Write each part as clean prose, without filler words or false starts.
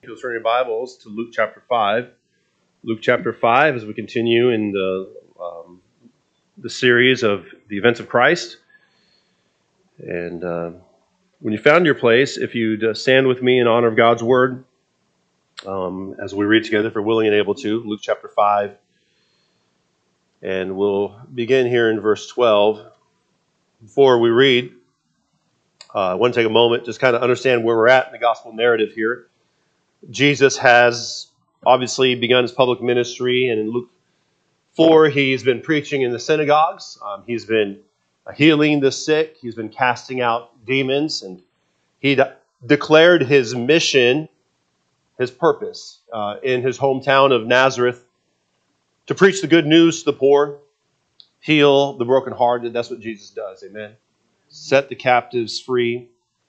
You'll turn your Bibles to Luke chapter 5. Luke chapter 5, as we continue in the series of the events of Christ. And when you found your place, if you'd stand with me in honor of God's Word, as we read together, if we're willing and able to, Luke chapter 5. And we'll begin here in verse 12. Before we read, I want to take a moment, just kind of understand where we're at in the gospel narrative here. Jesus has obviously begun his public ministry, and in Luke 4, he's been preaching in the synagogues. He's been healing the sick. He's been casting out demons, and he declared his mission, his purpose, in his hometown of Nazareth, to preach the good news to the poor, heal the brokenhearted. That's what Jesus does, amen. Set the captives free.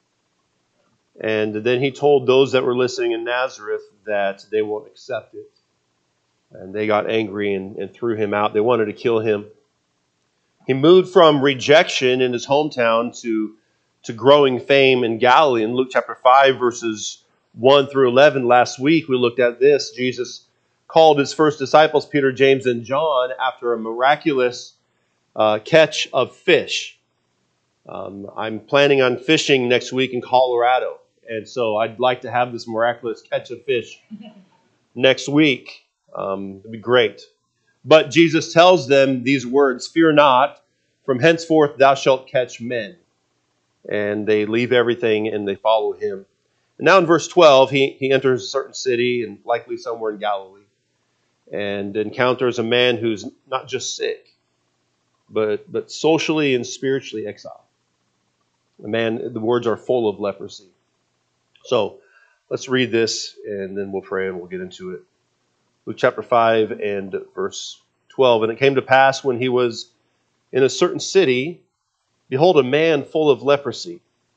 And then he told those that were listening in Nazareth that they won't accept it. And they got angry and threw him out. They wanted to kill him. He moved from rejection in his hometown to growing fame in Galilee. In Luke chapter 5, verses 1 through 11, last week we looked at this. Jesus called his first disciples, Peter, James, and John, after a miraculous catch of fish. I'm planning on fishing next week in Colorado. And so I'd like to have this miraculous catch of fish next week. It'd be great. But Jesus tells them these words, "Fear not, from henceforth thou shalt catch men." And they leave everything and they follow him. And now in verse 12, he enters a certain city, and likely somewhere in Galilee, and encounters a man who's not just sick, but socially and spiritually exiled. The man, the words are full of leprosy. So let's read this, and then we'll pray and we'll get into it. Luke chapter 5 and verse 12. "And it came to pass when he was in a certain city, behold, a man full of leprosy,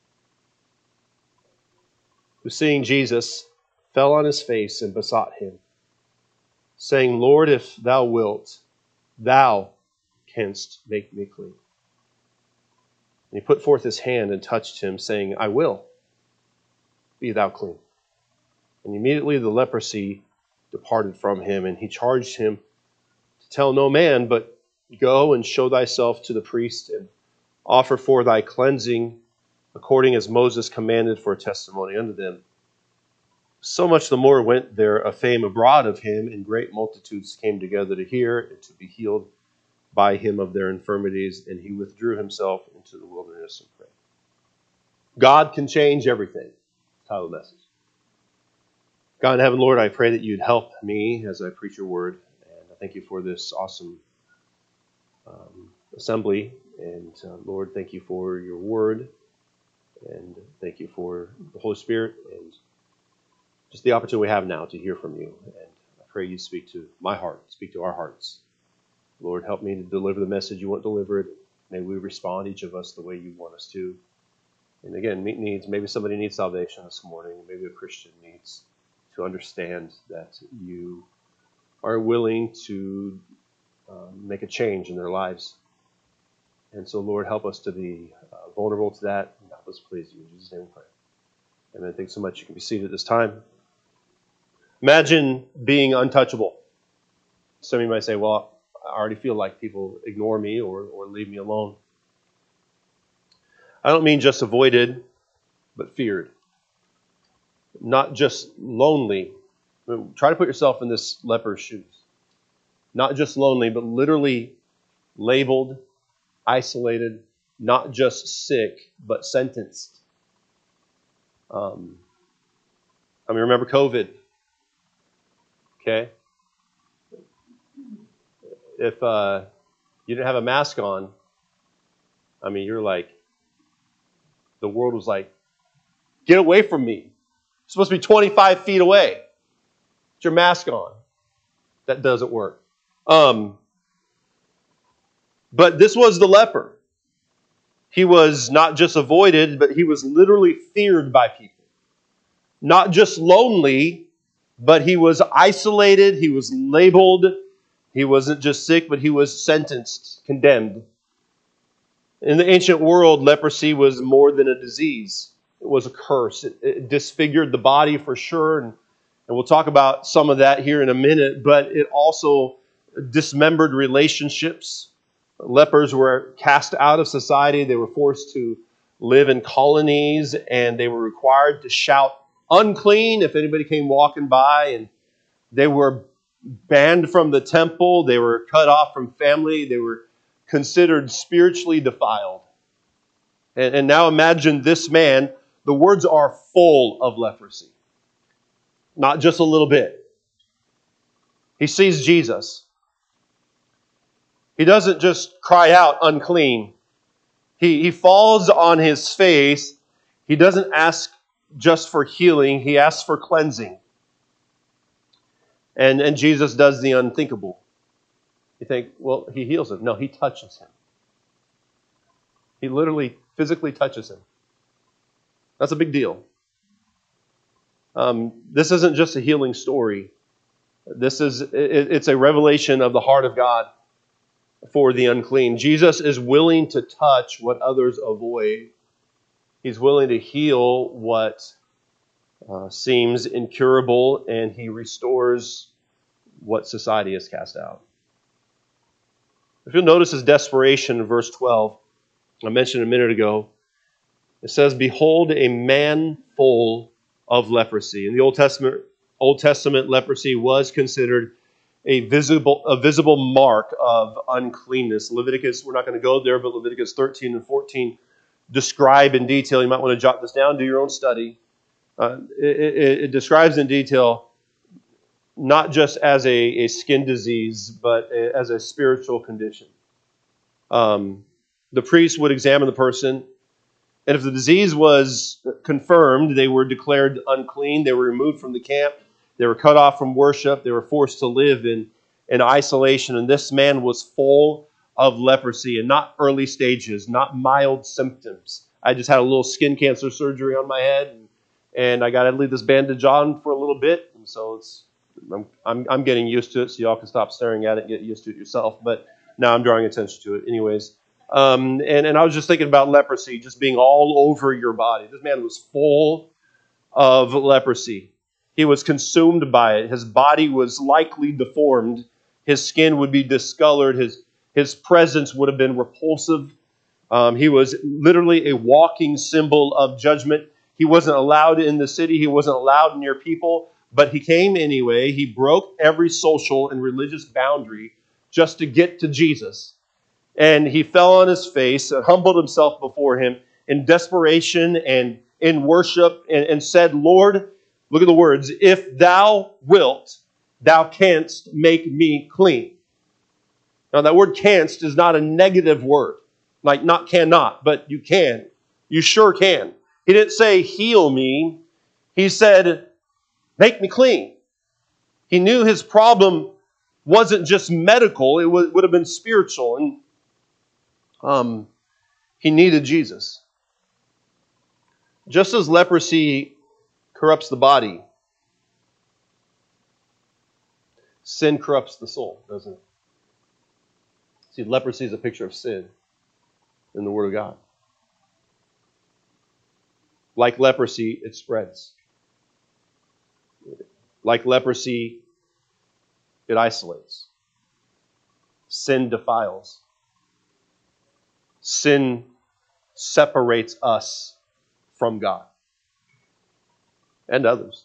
who seeing Jesus fell on his face and besought him, saying, Lord, if thou wilt, thou canst make me clean. And he put forth his hand and touched him, saying, I will, be thou clean. And immediately the leprosy departed from him, and he charged him to tell no man, but go and show thyself to the priest, and offer for thy cleansing, according as Moses commanded, for a testimony unto them. So much the more went there a fame abroad of him, and great multitudes came together to hear and to be healed by him of their infirmities, and he withdrew himself into the wilderness and prayed." God can change everything. Title of the message. God in heaven, Lord, I pray that you'd help me as I preach your word, and I thank you for this awesome assembly, and Lord, thank you for your word, and thank you for the Holy Spirit, and just the opportunity we have now to hear from you. And I pray you speak to my heart, speak to our hearts. Lord, help me to deliver the message you want delivered. May we respond, each of us, the way you want us to. And again, meet needs. Maybe somebody needs salvation this morning. Maybe a Christian needs to understand that you are willing to make a change in their lives. And so, Lord, help us to be vulnerable to that, and help us please you. In Jesus' name we pray. Amen. Thanks so much. You can be seated at this time. Imagine being untouchable. Some of you might say, well, I already feel like people ignore me or leave me alone. I don't mean just avoided, but feared. Not just lonely. Try to put yourself in this leper's shoes. Not just lonely, but literally labeled, isolated, not just sick, but sentenced. Remember COVID. Okay? If you didn't have a mask on, you're like, the world was like, get away from me. You're supposed to be 25 feet away. Put your mask on. That doesn't work. But this was the leper. He was not just avoided, but he was literally feared by people. Not just lonely, but he was isolated. He was labeled. He wasn't just sick, but he was sentenced, condemned. In the ancient world, leprosy was more than a disease. It was a curse. It disfigured the body for sure, and And we'll talk about some of that here in a minute, but it also dismembered relationships. Lepers were cast out of society. They were forced to live in colonies, and they were required to shout unclean if anybody came walking by, and they were banned from the temple. They were cut off from family. They were considered spiritually defiled. And now imagine this man. The words are full of leprosy. Not just a little bit. He sees Jesus. He doesn't just cry out unclean. He falls on his face. He doesn't ask just for healing. He asks for cleansing. And Jesus does the unthinkable. You think, well, he heals him. No, he touches him. He literally, physically touches him. That's a big deal. This isn't just a healing story. It's a revelation of the heart of God for the unclean. Jesus is willing to touch what others avoid. He's willing to heal what seems incurable, and he restores what society has cast out. If you'll notice his desperation in verse 12, I mentioned a minute ago, it says, "Behold, a man full of leprosy." In the Old Testament, leprosy was considered a visible mark of uncleanness. Leviticus, we're not going to go there, but Leviticus 13 and 14 describe in detail. You might want to jot this down, do your own study. It describes in detail not just as a skin disease, but as a spiritual condition. The priest would examine the person, and if the disease was confirmed, they were declared unclean. They were removed from the camp. They were cut off from worship. They were forced to live in isolation. And this man was full of leprosy, and not early stages, not mild symptoms. I just had a little skin cancer surgery on my head, and I got to leave this bandage on for a little bit. And so I'm getting used to it, so y'all can stop staring at it and get used to it yourself. But now I'm drawing attention to it anyways. And I was just thinking about leprosy just being all over your body. This man was full of leprosy. He was consumed by it. His body was likely deformed. His skin would be discolored. His presence would have been repulsive. He was literally a walking symbol of judgment. He wasn't allowed in the city. He wasn't allowed near people. But he came anyway. He broke every social and religious boundary just to get to Jesus. And he fell on his face and humbled himself before him in desperation and in worship and said, "Lord," look at the words, "if thou wilt, thou canst make me clean." Now that word "canst" is not a negative word, like not cannot, but you can. You sure can. He didn't say heal me. He said make me clean. He knew his problem wasn't just medical, it would have been spiritual. And he needed Jesus. Just as leprosy corrupts the body, sin corrupts the soul, doesn't it? See, leprosy is a picture of sin in the Word of God. Like leprosy, it spreads. Like leprosy, it isolates. Sin defiles. Sin separates us from God and others.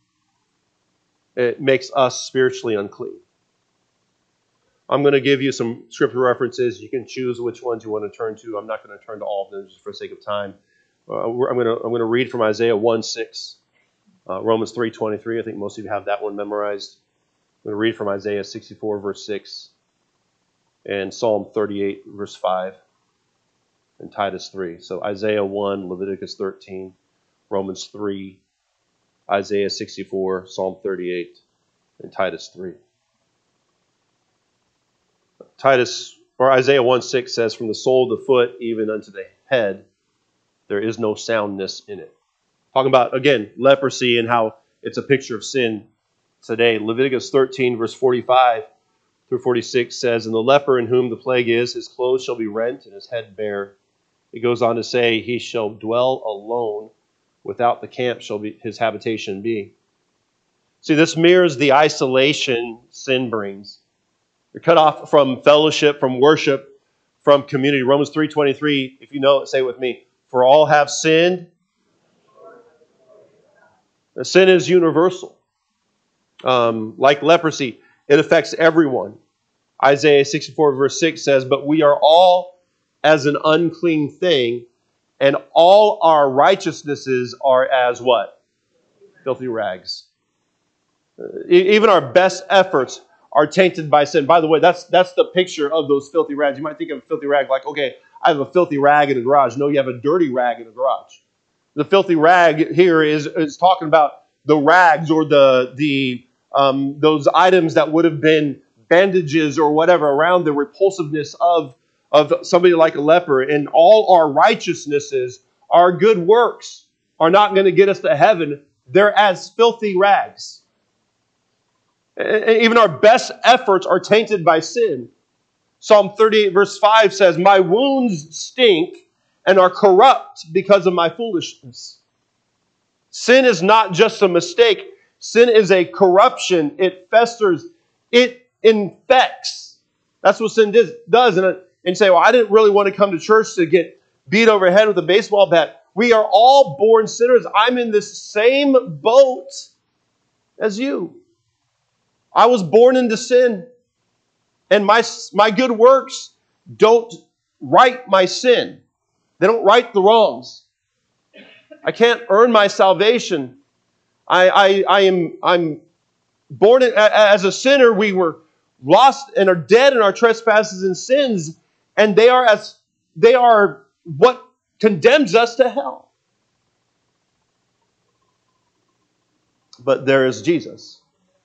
It makes us spiritually unclean. I'm going to give you some scripture references. You can choose which ones you want to turn to. I'm not going to turn to all of them just for the sake of time. I'm going to read from Isaiah 1:6, Romans 3:23. I think most of you have that one memorized. I'm going to read from Isaiah 64, verse 6, and Psalm 38, verse 5. And Titus 3. So Isaiah 1, Leviticus 13, Romans 3, Isaiah 64, Psalm 38, and Titus 3. Isaiah 1:6 says, "From the sole of the foot even unto the head, there is no soundness in it." Talking about, again, leprosy and how it's a picture of sin today. Leviticus 13, verse 45 through 46 says, "And the leper in whom the plague is, his clothes shall be rent and his head bare. It goes on to say, he shall dwell alone. Without the camp shall be his habitation be. See, this mirrors the isolation sin brings. You're cut off from fellowship, from worship, from community. Romans 3:23, if you know it, say it with me. For all have sinned. The sin is universal. Like leprosy, it affects everyone. Isaiah 64 verse 6 says, but we are all as an unclean thing, and all our righteousnesses are as what? Filthy rags. Even our best efforts are tainted by sin. By the way, that's the picture of those filthy rags. You might think of a filthy rag like, okay, I have a filthy rag in the garage. No, you have a dirty rag in the garage. The filthy rag here is talking about the rags or those items that would have been bandages or whatever around the repulsiveness of somebody like a leper. And all our righteousnesses, our good works, are not going to get us to heaven. They're as filthy rags. Even our best efforts are tainted by sin. Psalm 38 verse 5 says, my wounds stink and are corrupt because of my foolishness. Sin is not just a mistake. Sin is a corruption. It festers. It infects. That's what sin does. And you say, well, I didn't really want to come to church to get beat over the head with a baseball bat. We are all born sinners. I'm in this same boat as you. I was born into sin. And my good works don't right my sin. They don't right the wrongs. I can't earn my salvation. I'm born as a sinner. We were lost and are dead in our trespasses and sins, and they are what condemns us to hell. But there is Jesus.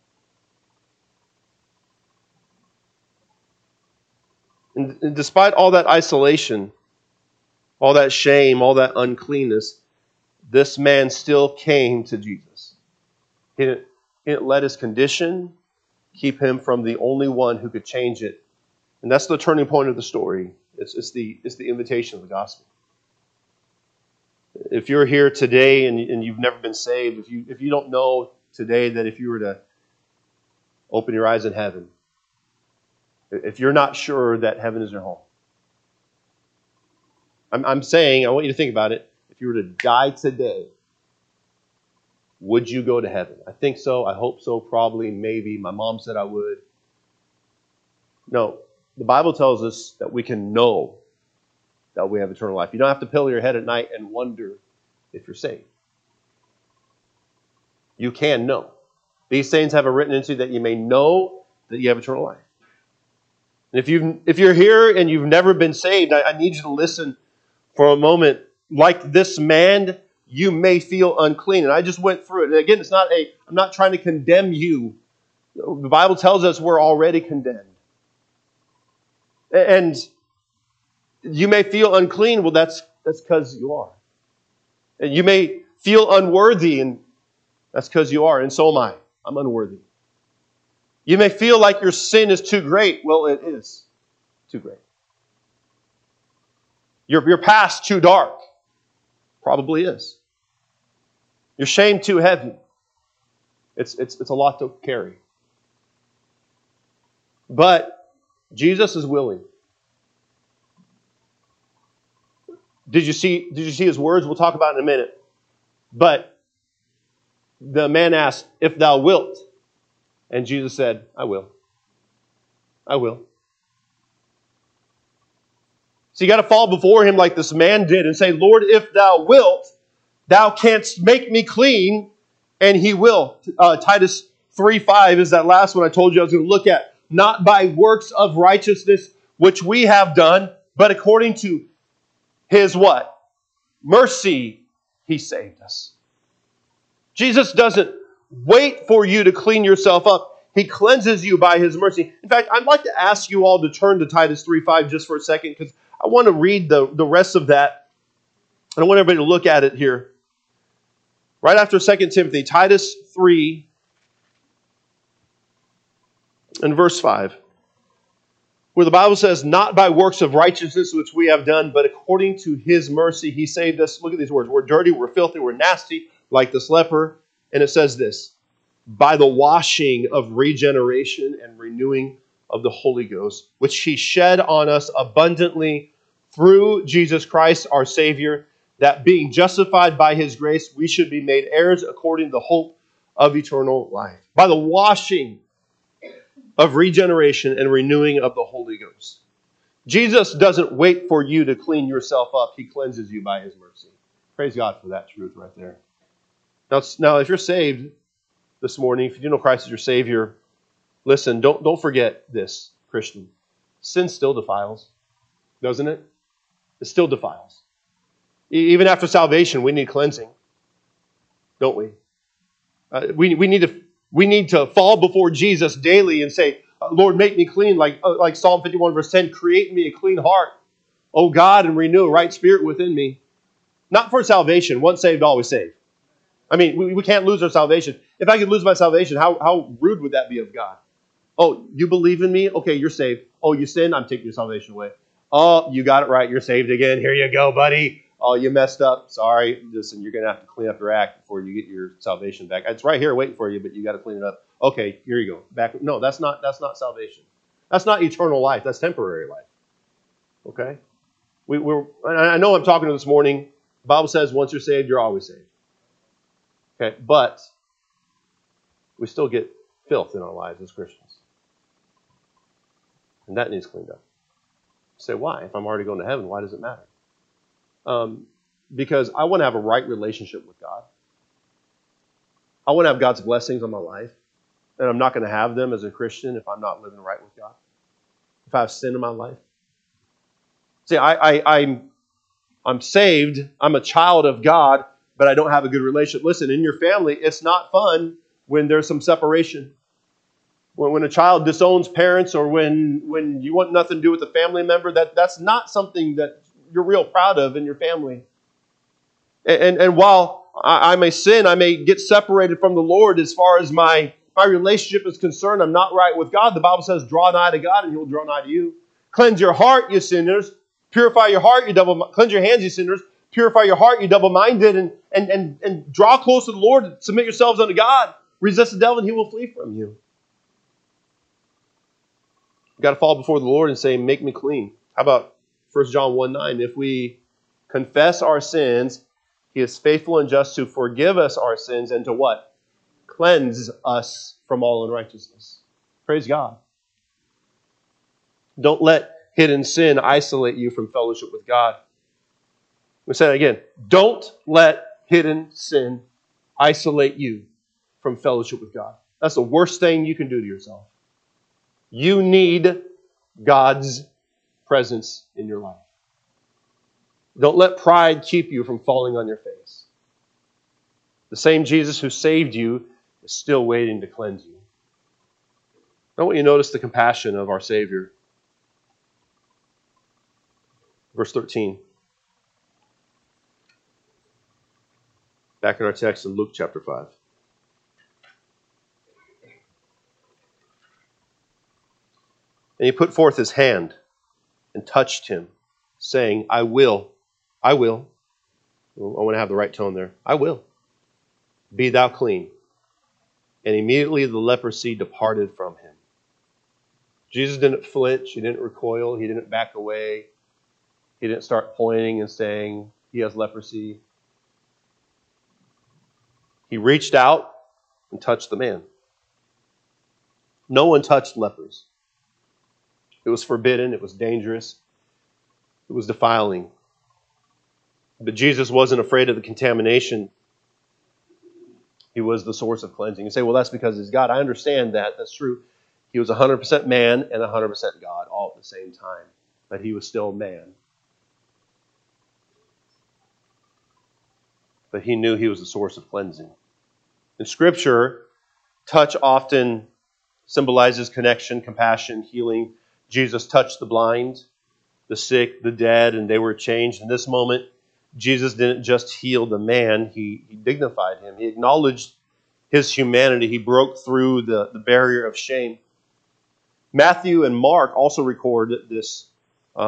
And despite all that isolation, all that shame, all that uncleanness, this man still came to Jesus. He didn't let his condition keep him from the only one who could change it. And that's the turning point of the story. It's the invitation of the gospel. If you're here today and you've never been saved, if you don't know today that if you were to open your eyes in heaven, if you're not sure that heaven is your home, I'm saying, I want you to think about it. If you were to die today, would you go to heaven? I think so. I hope so. Probably. Maybe. My mom said I would. No. The Bible tells us that we can know that we have eternal life. You don't have to pillow your head at night and wonder if you're saved. You can know. These sayings have it written into you that you may know that you have eternal life. And if you're here and you've never been saved, I need you to listen for a moment. Like this man, you may feel unclean. And I just went through it. And again, I'm not trying to condemn you. The Bible tells us we're already condemned. And you may feel unclean. Well, that's because you are. And you may feel unworthy, and that's because you are. And so am I. I'm unworthy. You may feel like your sin is too great. Well, it is too great. Your past too dark. Probably is. Your shame too heavy. It's a lot to carry. But Jesus is willing. Did you see his words? We'll talk about it in a minute. But the man asked, if thou wilt. And Jesus said, I will. I will. So you got to fall before him like this man did and say, Lord, if thou wilt, thou canst make me clean, and he will. Titus 3:5 is that last one I told you I was going to look at. Not by works of righteousness which we have done, but according to his what? Mercy, he saved us. Jesus doesn't wait for you to clean yourself up. He cleanses you by his mercy. In fact, I'd like to ask you all to turn to Titus 3:5 just for a second, because I want to read the rest of that. And I want everybody to look at it here. Right after 2 Timothy, Titus 3 and verse 5. Where the Bible says, not by works of righteousness which we have done, but according to his mercy he saved us. Look at these words. We're dirty, we're filthy, we're nasty, like this leper. And it says this, by the washing of regeneration and renewing of the Holy Ghost, which he shed on us abundantly through Jesus Christ our Savior, that being justified by his grace, we should be made heirs according to the hope of eternal life. By the washing of regeneration and renewing of the Holy Ghost. Jesus doesn't wait for you to clean yourself up. He cleanses you by his mercy. Praise God for that truth right there. Now, if you're saved this morning, if you do know Christ as your Savior, listen, don't forget this, Christian. Sin still defiles, doesn't it? It still defiles. Even after salvation, we need cleansing, don't we? We need to fall before Jesus daily and say, Lord, make me clean, like Psalm 51 verse 10, create in me a clean heart, O God, and renew a right spirit within me. Not for salvation. Once saved, always saved. I mean, we can't lose our salvation. If I could lose my salvation, how rude would that be of God? Oh, you believe in me? Okay, you're saved. Oh, you sinned? I'm taking your salvation away. Oh, you got it right. You're saved again. Here you go, buddy. Oh, you messed up. Sorry. Listen, you're going to have to clean up your act before you get your salvation back. It's right here waiting for you, but you got to clean it up. Okay, here you go. Back. No, that's not salvation. That's not eternal life. That's temporary life. Okay? I know I'm talking to this morning. The Bible says once you're saved, you're always saved. Okay, but we still get filth in our lives as Christians. And that needs cleaned up. You say, why? If I'm already going to heaven, why does it matter? Because I want to have a right relationship with God. I want to have God's blessings on my life. And I'm not going to have them as a Christian if I'm not living right with God. If I have sin in my life. See, I'm saved. I'm a child of God, but I don't have a good relationship. Listen, in your family, it's not fun when there's some separation. When a child disowns parents, or when you want nothing to do with a family member, that's not something that you're real proud of in your family. And while I may sin, I may get separated from the Lord as far as my relationship is concerned. I'm not right with God. The Bible says, draw nigh to God and He will draw nigh to you. Cleanse your heart, you sinners. Purify your heart, you cleanse your hands, you sinners. Purify your heart, you double-minded, and draw close to the Lord. Submit yourselves unto God. Resist the devil, and he will flee from you. You've got to fall before the Lord and say, make me clean. How about 1 John 1:9? If we confess our sins, He is faithful and just to forgive us our sins and to what? Cleanse us from all unrighteousness. Praise God. Don't let hidden sin isolate you from fellowship with God. Let me say that again. Don't let hidden sin isolate you from fellowship with God. That's the worst thing you can do to yourself. You need God's presence in your life. Don't let pride keep you from falling on your face. The same Jesus who saved you is still waiting to cleanse you. I want you to notice the compassion of our Savior. Verse 13. Back in our text in Luke chapter 5. And He put forth His hand and touched him, saying, I will. I want to have the right tone there. I will. Be thou clean. And immediately the leprosy departed from him. Jesus didn't flinch. He didn't recoil. He didn't back away. He didn't start pointing and saying he has leprosy. He reached out and touched the man. No one touched lepers. It was forbidden. It was dangerous. It was defiling. But Jesus wasn't afraid of the contamination. He was the source of cleansing. You say, well, that's because He's God. I understand that. That's true. He was 100% man and 100% God all at the same time. But He was still man. But He knew He was the source of cleansing. In Scripture, touch often symbolizes connection, compassion, healing. Jesus touched the blind, the sick, the dead, and they were changed. In this moment, Jesus didn't just heal the man, He dignified him. He acknowledged his humanity. He broke through the barrier of shame. Matthew and Mark also record this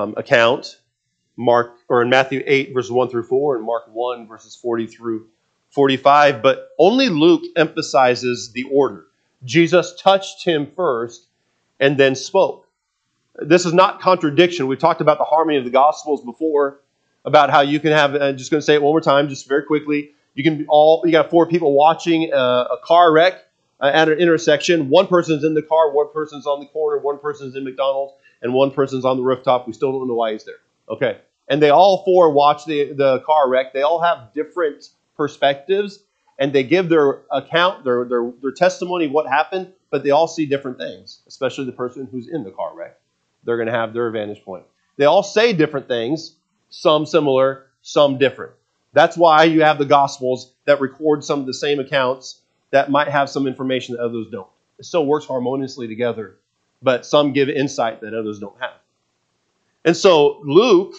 account. In Matthew 8, verses 1 through 4, and Mark 1, verses 40 through 45, but only Luke emphasizes the order. Jesus touched him first and then spoke. This is not contradiction. We've talked about the harmony of the Gospels before, about how you can have, I'm just going to say it one more time, just very quickly. You got 4 people watching a car wreck at an intersection. One person's in the car, one person's on the corner, one person's in McDonald's, and one person's on the rooftop. We still don't know why he's there. Okay. And they all 4 watch the car wreck. They all have different perspectives, and they give their account, their testimony of what happened, but they all see different things, especially the person who's in the car wreck. They're going to have their vantage point. They all say different things, some similar, some different. That's why you have the Gospels that record some of the same accounts that might have some information that others don't. It still works harmoniously together, but some give insight that others don't have. And so Luke,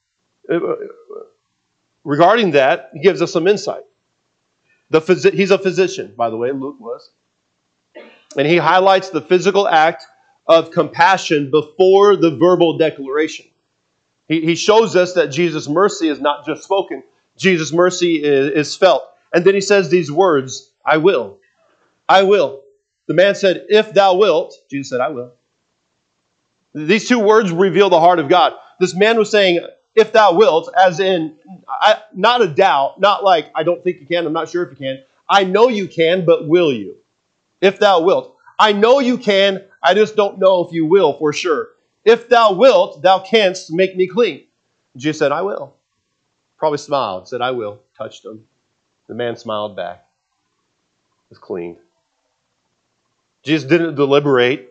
regarding that, he gives us some insight. He's a physician, by the way, Luke was. And he highlights the physical act of compassion before the verbal declaration. He shows us that Jesus' mercy is not just spoken. Jesus' mercy is felt. And then he says these words, I will. I will. The man said, if thou wilt. Jesus said, I will. These 2 words reveal the heart of God. This man was saying, if thou wilt, as in, not a doubt, not like, I don't think you can, I'm not sure if you can. I know you can, but will you? If thou wilt. I know you can, I just don't know if you will for sure. If thou wilt, thou canst make me clean. Jesus said, I will. Probably smiled, said, I will. Touched him. The man smiled back. Was cleaned. Jesus didn't deliberate.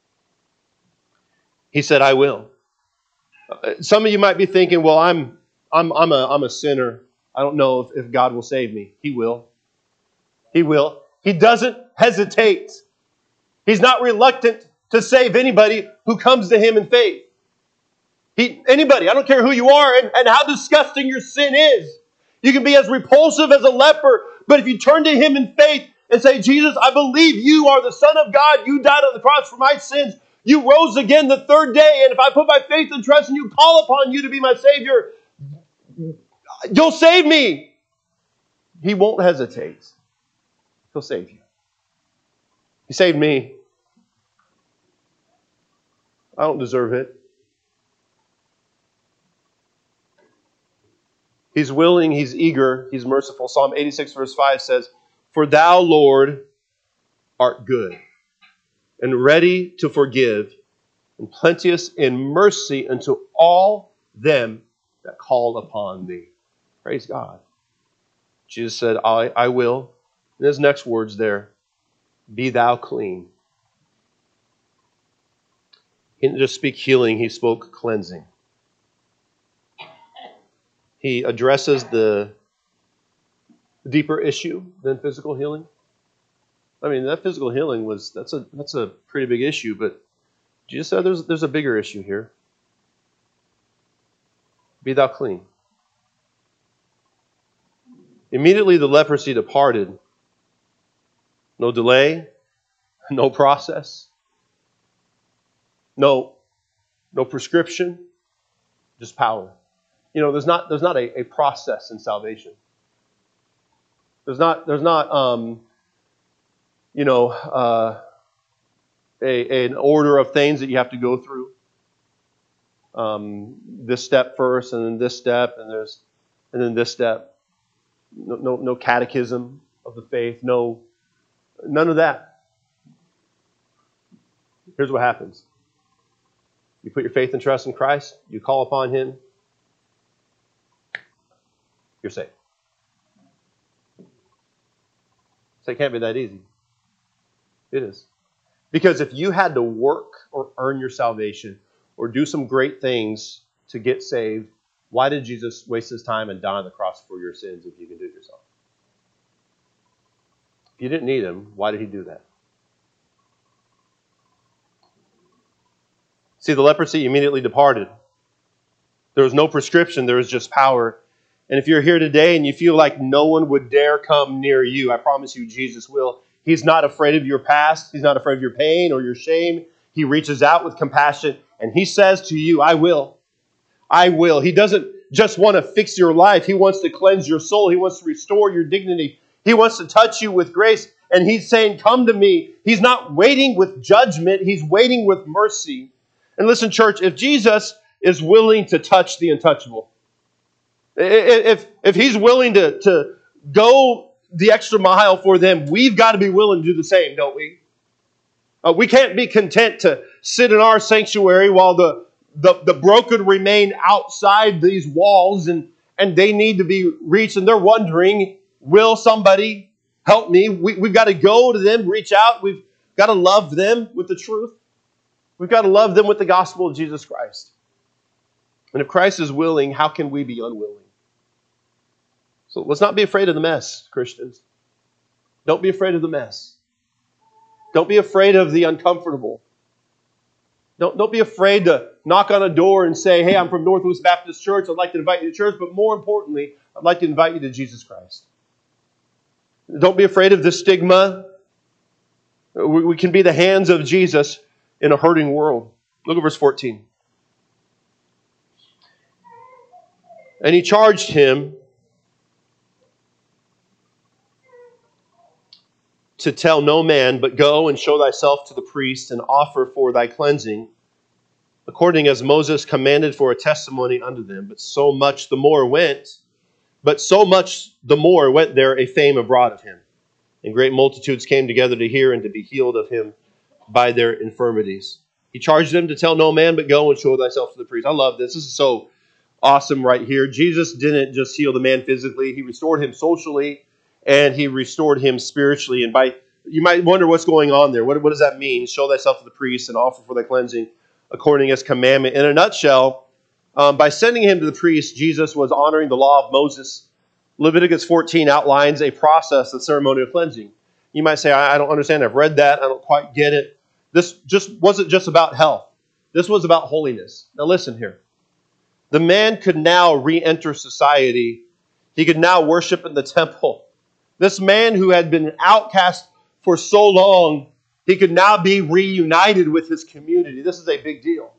He said, I will. Some of you might be thinking, well, I'm a sinner. I don't know if God will save me. He will. He will. He doesn't hesitate. He's not reluctant to save anybody who comes to Him in faith. Anybody, I don't care who you are and how disgusting your sin is. You can be as repulsive as a leper, but if you turn to Him in faith and say, Jesus, I believe you are the Son of God. You died on the cross for my sins. You rose again the 3rd day, and if I put my faith and trust in you, call upon you to be my Savior, you'll save me. He won't hesitate. He'll save you. He saved me. I don't deserve it. He's willing, He's eager, He's merciful. Psalm 86 verse 5 says, for thou, Lord, art good and ready to forgive and plenteous in mercy unto all them that call upon thee. Praise God. Jesus said, I will. And his next words there, be thou clean. He didn't just speak healing, he spoke cleansing. He addresses the deeper issue than physical healing. I mean, that physical healing that's a pretty big issue, but Jesus said there's a bigger issue here. Be thou clean. Immediately the leprosy departed. No delay, no process, no prescription, just power. You know, there's not a process in salvation. There's not an order of things that you have to go through. This step first, and then this step, and then this step. No catechism of the faith. None of that. Here's what happens. You put your faith and trust in Christ. You call upon Him. You're saved. So it can't be that easy. It is. Because if you had to work or earn your salvation or do some great things to get saved, why did Jesus waste His time and die on the cross for your sins if you can do it yourself? If you didn't need Him, why did He do that? See, the leprosy immediately departed. There was no prescription, there was just power. And if you're here today and you feel like no one would dare come near you, I promise you Jesus will. He's not afraid of your past. He's not afraid of your pain or your shame. He reaches out with compassion and He says to you, I will. I will. He doesn't just want to fix your life. He wants to cleanse your soul. He wants to restore your dignity. He wants to touch you with grace. And He's saying, come to me. He's not waiting with judgment. He's waiting with mercy. And listen, church, if Jesus is willing to touch the untouchable, if He's willing to go the extra mile for them, we've got to be willing to do the same, don't we? We can't be content to sit in our sanctuary while the broken remain outside these walls and they need to be reached. And they're wondering, will somebody help me? We've got to go to them, reach out. We've got to love them with the truth. We've got to love them with the gospel of Jesus Christ. And if Christ is willing, how can we be unwilling? So let's not be afraid of the mess, Christians. Don't be afraid of the mess. Don't be afraid of the uncomfortable. Don't be afraid to knock on a door and say, hey, I'm from Northwest Baptist Church. I'd like to invite you to church. But more importantly, I'd like to invite you to Jesus Christ. Don't be afraid of the stigma. We can be the hands of Jesus in a hurting world. Look at verse 14. And He charged him to tell no man, but go and show thyself to the priest and offer for thy cleansing, according as Moses commanded for a testimony unto them. But so much the more went there a fame abroad of him. And great multitudes came together to hear and to be healed of him by their infirmities. He charged them to tell no man, but go and show thyself to the priest. I love this. This is so awesome right here. Jesus didn't just heal the man physically. He restored him socially. And He restored him spiritually. And you might wonder what's going on there. What does that mean? Show thyself to the priest and offer for thy cleansing according as commandment. In a nutshell, by sending him to the priest, Jesus was honoring the law of Moses. Leviticus 14 outlines a process of ceremonial cleansing. You might say, I don't understand. I've read that. I don't quite get it. This wasn't just about health. This was about holiness. Now listen here. The man could now re-enter society. He could now worship in the temple. This man who had been outcast for so long, he could now be reunited with his community. This is a big deal.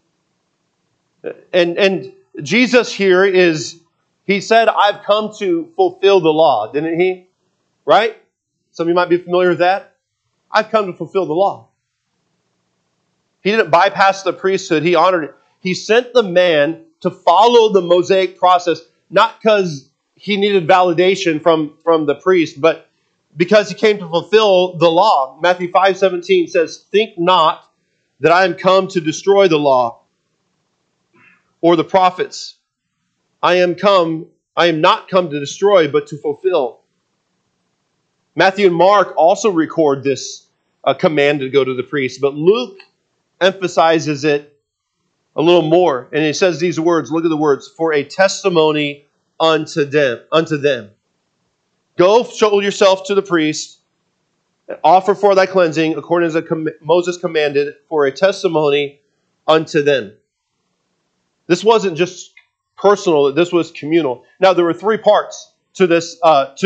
And Jesus here He said, I've come to fulfill the law, didn't He? Right? Some of you might be familiar with that. I've come to fulfill the law. He didn't bypass the priesthood. He honored it. He sent the man to follow the Mosaic process, not because he needed validation from the priest, but because He came to fulfill the law. Matthew 5:17 says, think not that I am come to destroy the law or the prophets. I am not come to destroy, but to fulfill. Matthew and Mark also record this command to go to the priest, but Luke emphasizes it a little more. And he says these words, look at the words, for a testimony unto them. Go show yourself to the priest, and offer for thy cleansing, according as Moses commanded, for a testimony unto them. This wasn't just personal, this was communal. Now there were three parts to this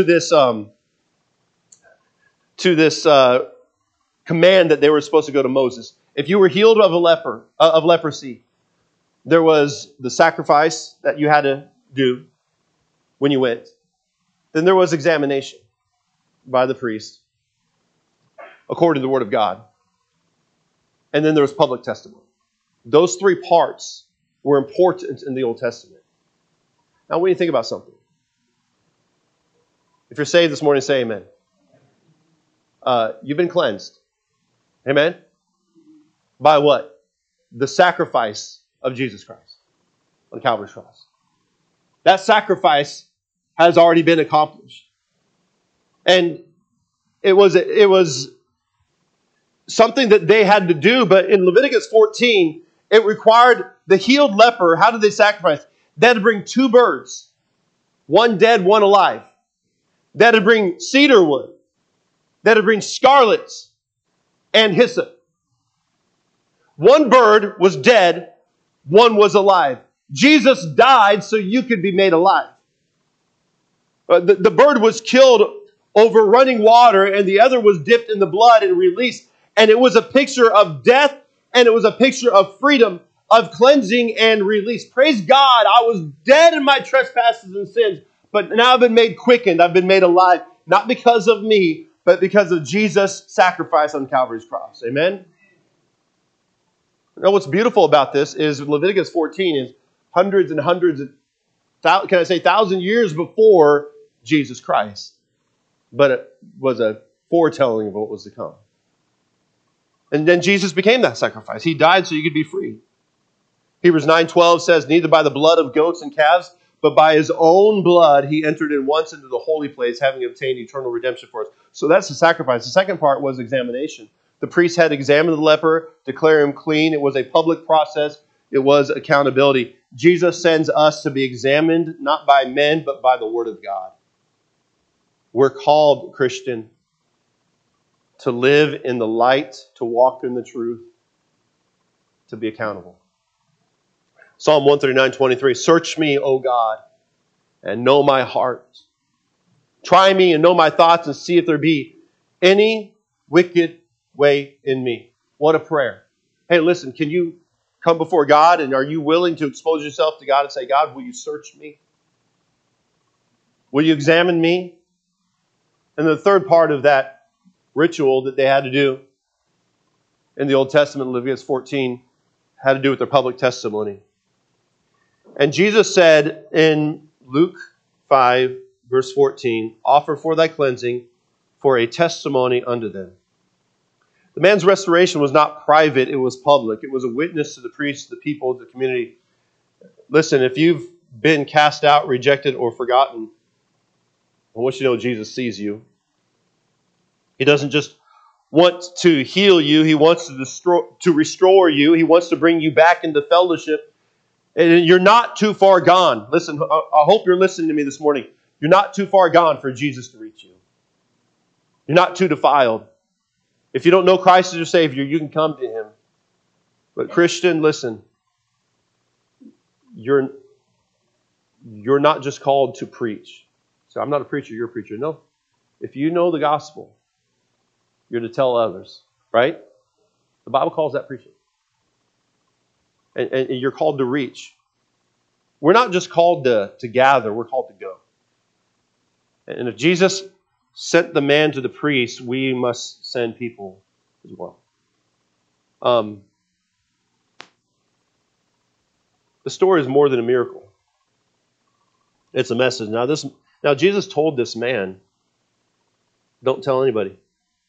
command that they were supposed to go to Moses. If you were healed of leprosy, there was the sacrifice that you had to do when you went. Then there was examination by the priest according to the Word of God. And then there was public testimony. Those three parts were important in the Old Testament. Now, when you think about something, if you're saved this morning, say amen. You've been cleansed. Amen? By what? The sacrifice of Jesus Christ on Calvary's cross. That sacrifice has already been accomplished. And it was something that they had to do, but in Leviticus 14, it required the healed leper. How did they sacrifice? They had to bring two birds, one dead, one alive. They had to bring cedar wood. They had to bring scarlets and hyssop. One bird was dead, one was alive. Jesus died so you could be made alive. The bird was killed over running water, and the other was dipped in the blood and released. And it was a picture of death, and it was a picture of freedom. of cleansing and release. Praise God, I was dead in my trespasses and sins, but now I've been made quickened. I've been made alive, not because of me, but because of Jesus' sacrifice on Calvary's cross. Amen? Now, what's beautiful about this is Leviticus 14 is hundreds and hundreds of, can I say 1,000 years before Jesus Christ. But it was a foretelling of what was to come. And then Jesus became that sacrifice. He died so you could be free. Hebrews 9:12 says, neither by the blood of goats and calves, but by his own blood he entered in once into the holy place, having obtained eternal redemption for us. So that's the sacrifice. The second part was examination. The priest had examined the leper, declare him clean. It was a public process. It was accountability. Jesus sends us to be examined, not by men, but by the Word of God. We're called, Christian, to live in the light, to walk in the truth, to be accountable. Psalm 139:23, search me, O God, and know my heart. Try me and know my thoughts and see if there be any wicked way in me. What a prayer. Hey, listen, can you come before God and are you willing to expose yourself to God and say, God, will you search me? Will you examine me? And the third part of that ritual that they had to do in the Old Testament, Leviticus 14, had to do with their public testimony. And Jesus said in Luke 5, verse 14, offer for thy cleansing for a testimony unto them. The man's restoration was not private, it was public. It was a witness to the priests, the people, the community. Listen, if you've been cast out, rejected, or forgotten, I want you to know Jesus sees you. He doesn't just want to heal you. He wants to restore you. He wants to bring you back into fellowship. And you're not too far gone. Listen, I hope you're listening to me this morning. You're not too far gone for Jesus to reach you. You're not too defiled. If you don't know Christ as your Savior, you can come to Him. But Christian, listen, you're not just called to preach. So I'm not a preacher, you're a preacher. No. If you know the gospel, you're to tell others, right? The Bible calls that preaching. And you're called to reach. We're not just called to gather, we're called to go. And if Jesus sent the man to the priest, we must send people as well. The story is more than a miracle. It's a message. Now Jesus told this man, don't tell anybody.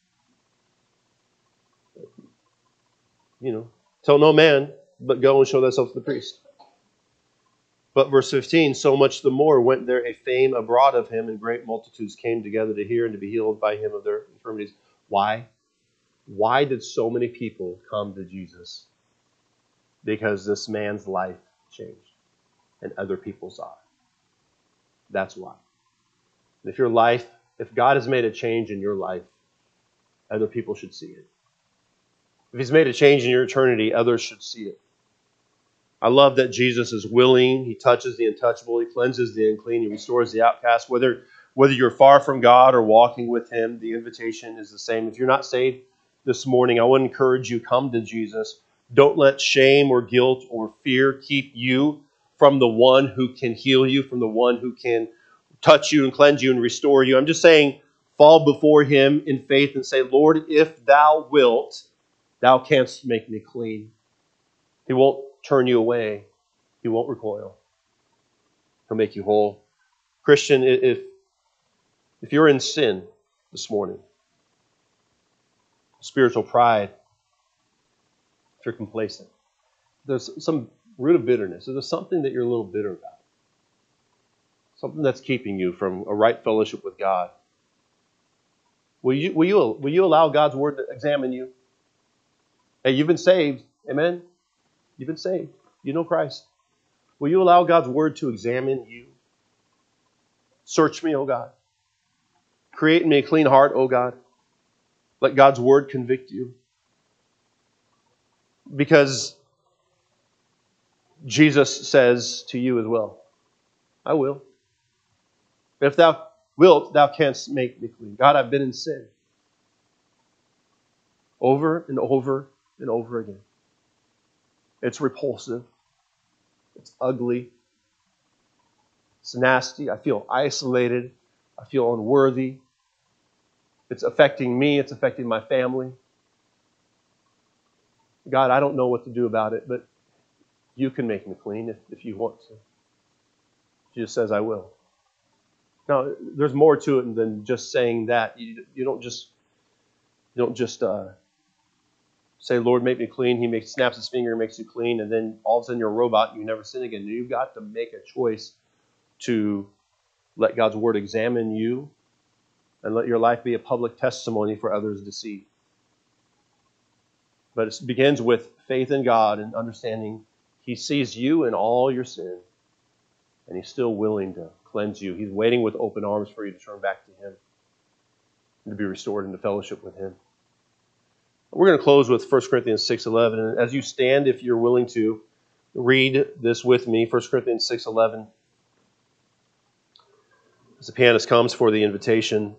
Tell no man, but go and show thyself to the priest. But verse 15, so much the more went there a fame abroad of him, and great multitudes came together to hear and to be healed by him of their infirmities. Why? Why did so many people come to Jesus? Because this man's life changed, and other people saw it. That's why. And if God has made a change in your life, other people should see it. If He's made a change in your eternity, others should see it. I love that Jesus is willing. He touches the untouchable. He cleanses the unclean. He restores the outcast. Whether you're far from God or walking with Him, the invitation is the same. If you're not saved this morning, I would encourage you, come to Jesus. Don't let shame or guilt or fear keep you from the one who can heal you, from the one who can touch you and cleanse you and restore you. I'm just saying, fall before Him in faith and say, Lord, if thou wilt, thou canst make me clean. He won't turn you away. He won't recoil. He'll make you whole. Christian, if you're in sin this morning, spiritual pride, if you're complacent, there's some root of bitterness. There's something that you're a little bitter about. Something that's keeping you from a right fellowship with God. Will you allow God's Word to examine you? Hey, you've been saved. Amen? You've been saved. You know Christ. Will you allow God's Word to examine you? Search me, O God. Create in me a clean heart, O God. Let God's Word convict you. Because Jesus says to you as well, I will. If thou wilt, thou canst make me clean. God, I've been in sin. Over and over and over again. It's repulsive. It's ugly. It's nasty. I feel isolated. I feel unworthy. It's affecting me. It's affecting my family. God, I don't know what to do about it, but you can make me clean if you want to. Jesus says, I will. Now, there's more to it than just saying that. You don't just say, Lord, make me clean. He snaps his finger and makes you clean, and then all of a sudden you're a robot and you never sin again. You've got to make a choice to let God's word examine you and let your life be a public testimony for others to see. But it begins with faith in God and understanding He sees you in all your sin, and He's still willing to cleanse you. He's waiting with open arms for you to turn back to Him and to be restored into fellowship with Him. We're going to close with 1 Corinthians 6:11. And as you stand, if you're willing to, read this with me, 1 Corinthians 6:11. As the pianist comes for the invitation,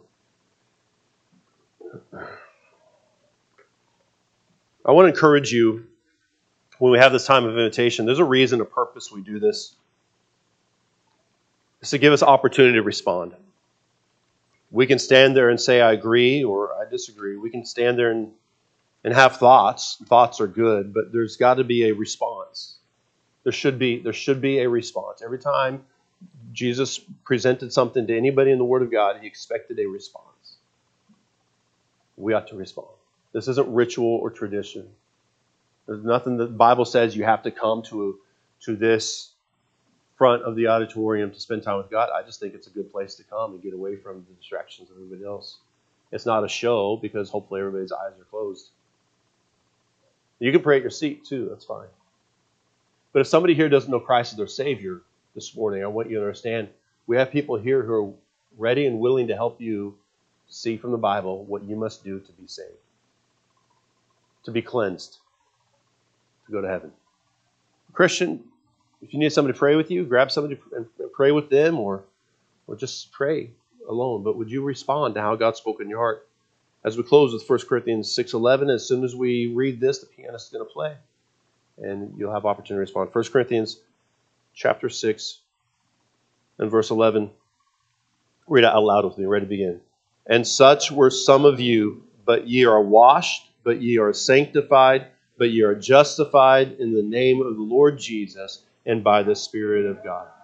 I want to encourage you, when we have this time of invitation, there's a reason, a purpose we do this. It's to give us opportunity to respond. We can stand there and say, I agree or I disagree. We can stand there and have thoughts. Thoughts are good, but there's got to be a response. There should be a response. Every time Jesus presented something to anybody in the Word of God, He expected a response. We ought to respond. This isn't ritual or tradition. There's nothing that the Bible says you have to come to this front of the auditorium to spend time with God. I just think it's a good place to come and get away from the distractions of everybody else. It's not a show because hopefully everybody's eyes are closed. You can pray at your seat too, that's fine. But if somebody here doesn't know Christ as their Savior this morning, I want you to understand we have people here who are ready and willing to help you see from the Bible what you must do to be saved, to be cleansed, to go to heaven. Christian, if you need somebody to pray with you, grab somebody and pray with them or just pray alone. But would you respond to how God spoke in your heart? As we close with 1 Corinthians 6:11, as soon as we read this, the pianist is going to play. And you'll have opportunity to respond. 1 Corinthians chapter 6 and verse 11. Read it out loud with me. Ready to begin. And such were some of you, but ye are washed, but ye are sanctified, but ye are justified in the name of the Lord Jesus and by the Spirit of God.